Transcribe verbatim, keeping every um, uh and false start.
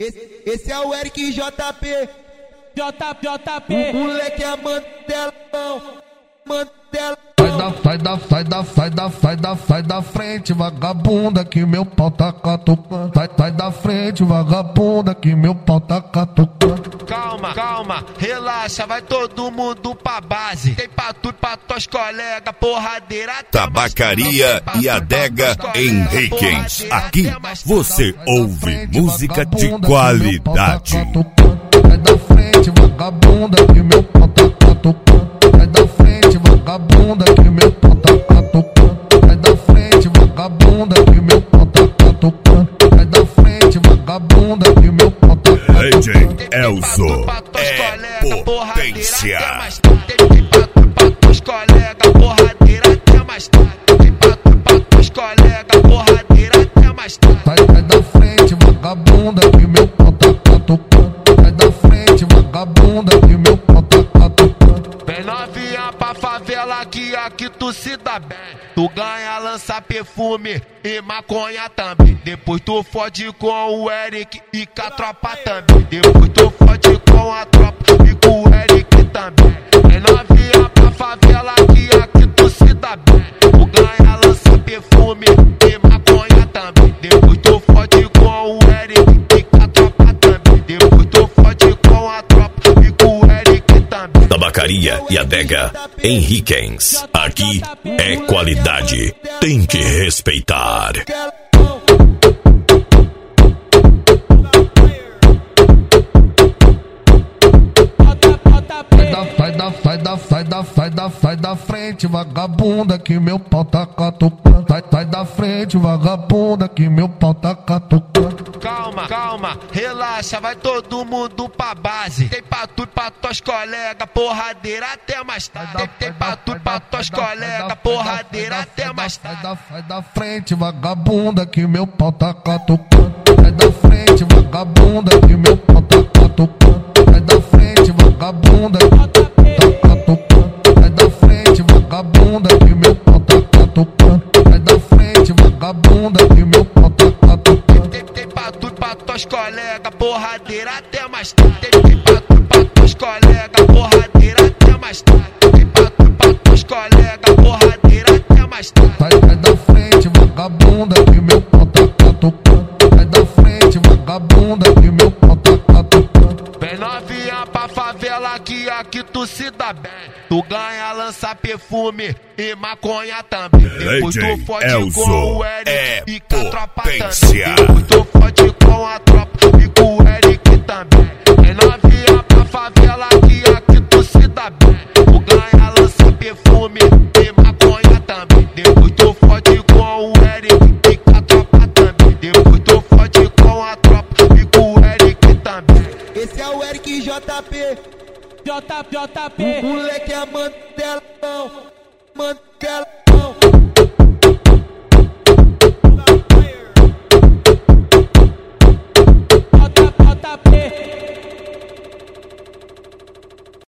Esse, esse é o Eric J P. J, JP. O moleque é Mandelão. Mandela. Sai da, sai da, sai da, sai da, sai da frente, vagabunda, que meu pau tá catucando. Sai, sai da frente, vagabunda, que meu pau tá catucando. Calma, calma, relaxa, vai todo mundo pra base. Tem pra tudo, pra tuas colegas, porradeira. Tabacaria e Adega Henriquens. Aqui você ouve música de qualidade. Sai da frente, vagabunda, que meu pau tá catucando. Sai da frente, vagabunda, que meu pau tá catucando. Sai da frente, vagabunda, que meu pau tá catucando. Sai da frente, vagabunda, que meu pau tá catucando. D J Elzo é potência. Tem pra tudo, pra tuas colegas, porradeira até mais tarde. Tem pra tudo, pra tuas colegas, porradeira até mais tarde. Sai, sai da frente, vagabunda, que meu pau tá catucando. Sai da frente, vagabunda, que meu pau tá catucando. Vem novinha pra favela que aqui tu se dá bem. Tu ganha, lança perfume e maconha também. Depois tu fode com o Eric e com a tropa também. Depois tu fode com a tropa e com o Eric também. Vem novinha pra favela que aqui tu se dá bem. Tu ganha, lança perfume e maconha também. Depois tu fode com o Eric e com a tropa também. Depois tu fode com a tropa e com o Eric também. Tabacaria e Adega Henriquens. Aqui é qualidade, tem que respeitar. Sai da, sai da, sai da, sai da, sai da frente, vagabunda, que meu pau tá catucando. Sai, sai da frente, vagabunda, que meu pau tá catucando. Calma, calma, relaxa, vai todo mundo pra base. Tem pra tudo, pra tuas colegas, porradeira até mais tarde. Tem, tem pra tudo, pra tuas colegas, porradeira até mais tarde. Sai da, sai da frente, vagabunda, que meu pau tá catucando. Sai da frente, vagabunda, que meu pau tá catucando. Sai da frente, vagabunda, tá catucando. Sai da frente, vagabunda, que meu pau tá catucando. Sai da frente, vagabunda, que meu pau tá catucando. Tem, tem pra tudo, pra tuas colegas, porradeira até mais tarde. Tem, tem pra tudo, pra tuas colegas, porradeira até mais tarde. Tem pra tudo, pra tuas colegas, porradeira até mais tarde. Sai, sai da frente, vagabunda, que meu pau tá catucando. Sai da frente, vagabunda, que meu pau tá catucando. Vem novinha pra favela que aqui tu se dá bem. Tu ganha, lança perfume e maconha também. Depois tu fode com o Eric é e com a tropa potência. também. Depois tu fode com a tropa e com o Eric também. Vem novinha pra favela que aqui tu se dá bem. Tu ganha, lança perfume e maconha também. Depois tu fode com o Eric e com a tropa também. Depois tu fode com a tropa e com o Eric também. Esse é o Eric J P. J, JP. O moleque é Mandelão. Mandela.